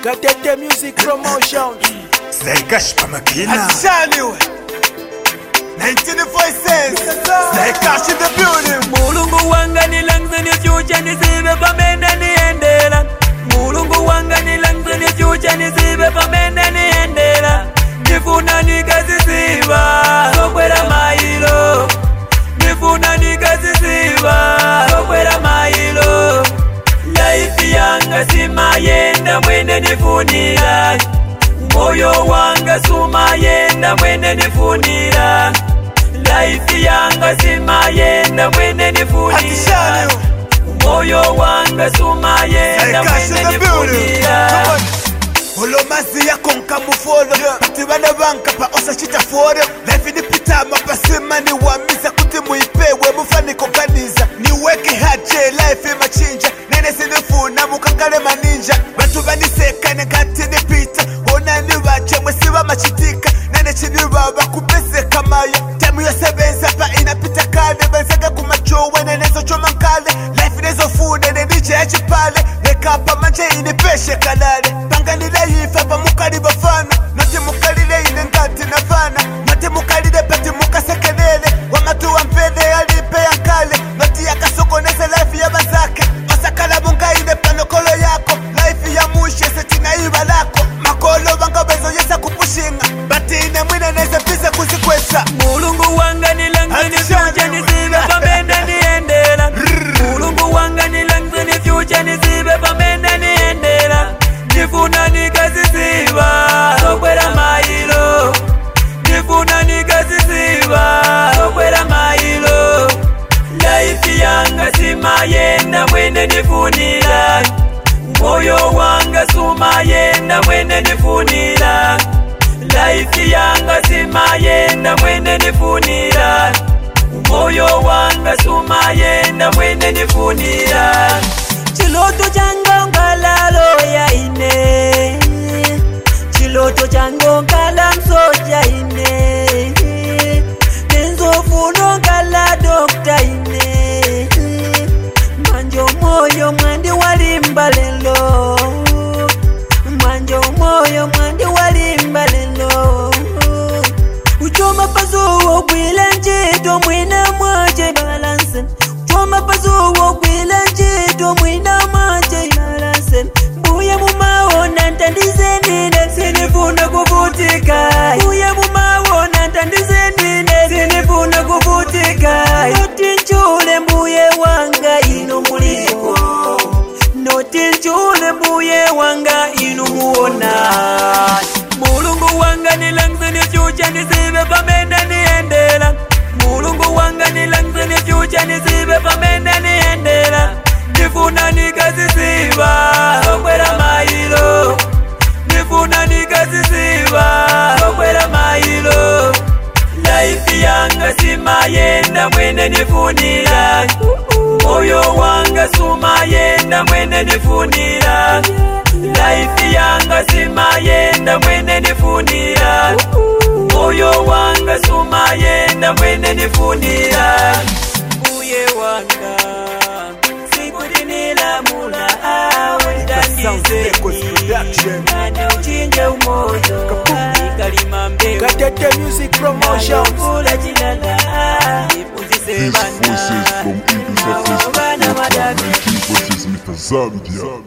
Gatete Music Promotion. Zegash Pamakina. Atishaniwe 19 voices. Zegash in the building. Mulungu wanga nilangze ni future nisibe pamene niendela. Mulungu wanga nilangze ni future nisibe pamene niendela. Nifuna nikazisiba sokwera mailo. Nifuna nikazisiba sokwera mailo. Life yanga simayenda mwene nifunira. Moyo wanga sumayenda mwene nifunira. Life yanga simayenda mwene nifunira. Moyo wanga sumayenda mwene nifunira. Olomazi ya konka mufolo Pati bana banka pa osa chita fore Life ni pita mapasima ni wamiza kuti muipewe mufaniko kaniza Niweke hache life machinja Nene sinifuna mukangale maninja Batu bani seka nekati ni pita Ona ni wache mwesiwa machitika Nene chini baba kubese kamayo Temu yose benza pa inapita kade Benzaga kumachowe nenezo choma nkale Life nezo fune nenije echi pale Nekapa manje inipeshe kalale Panganile yifa pa mukali bafana Noti mukalile ine ngati na fana Noti mukalile pati mukasekelele Wamatu wampede alipe ya kale Noti ya kasokonese life ya bazake Masakala bunga ine panokolo yako Life ya mushe setina iba lako Makolo banga bezo yesa kupushinga Bati ine mwine neze pise kuzikwesa Mulungu wanga nilangze ni future nisibe pamene niendela. Mulungu wanga nilangze ni future nisibe pamene niendela. Nifuna nikazisiba sokwera mailo. Nifuna nikazisiba sokwera mailo. Life yanga simayenda mwene nifunira. Moyo wanga sumayenda mwene nifunira. Life yanga simayenda mwene nifunira. Moyo wanga sumayenda mwene nifunira. Chiloto chango ngalalo ya ine. Chiloto chango ngala msoja ine. Nenzofuno ngala dokta ine. Manjo moyo mwandi walimba lelo. Manjo moyo mwandi walimba lelo. Uchoma pazuo gwila njito mwina mwaje balansen. Uchoma pazuo gwila njito mwina mwaje balansen. Buya mumaona ntandize nine sinifuna kuvutika. Buya mumaona ntandize nine sinifuna kuvutika. Noti nchule mbuye wanga ino muliko. Noti nchule mbuye wanga ino muona. Mulungu wanga nilangze ni future nisibe pamene niendela. Mulungu wanga nilangze ni future nisibe pamene niendela. Nifuna nikazisiba sokwera mailo. Nifuna nikazisiba sokwera mailo. Life yanga simayenda mwene nifunira. Moyo wanga sumayenda mwene nifunira. Life yanga simayenda mwene nifunira. Moyo wanga sumayenda mwene nifunira. Uye wanga sikudinila mula awe ndandizeni. Nane uchinje umoyo kalima mbegu. Gatete Music Promotion. Kula jilala ipuzise banda. These voices from Idris Office, 19 voices Mr. Zabdia.